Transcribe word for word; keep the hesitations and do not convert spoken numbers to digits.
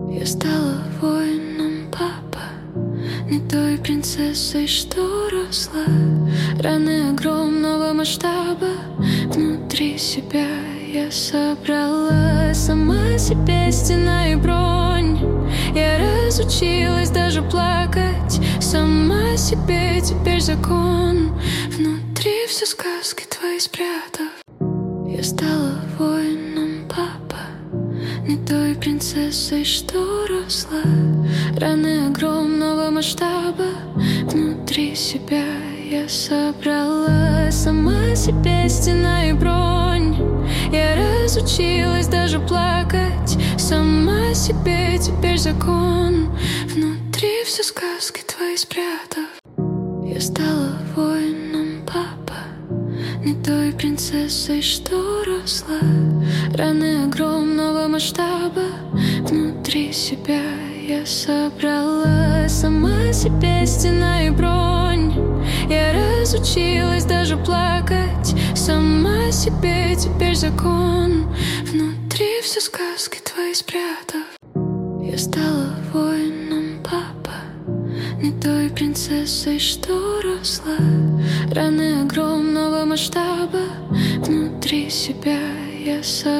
Я стала воином, папа, не той принцессой, что росла. Раны огромного масштаба внутри себя я собрала. Сама себе стена и бронь. Я разучилась даже плакать. Сама себе теперь закон. Внутри все сказки твои спрятав. Я стала воином, папа, не той принцессой, что росла. Раны огромного масштаба внутри себя я собрала. Сама себе стена и бронь. Я разучилась даже плакать. Сама себе теперь закон. Внутри все сказки твои спрятав. Я стала воином, папа, не той принцессой, что росла. Раны огромного масштаба внутри себя я собрала. Сама себе стена и бронь. Я разучилась даже плакать. Сама себе теперь закон. Внутри все сказки твои спрятав. Я стала воином, папа, не той принцессой, что росла. Раны огромного масштаба внутри себя я собрала.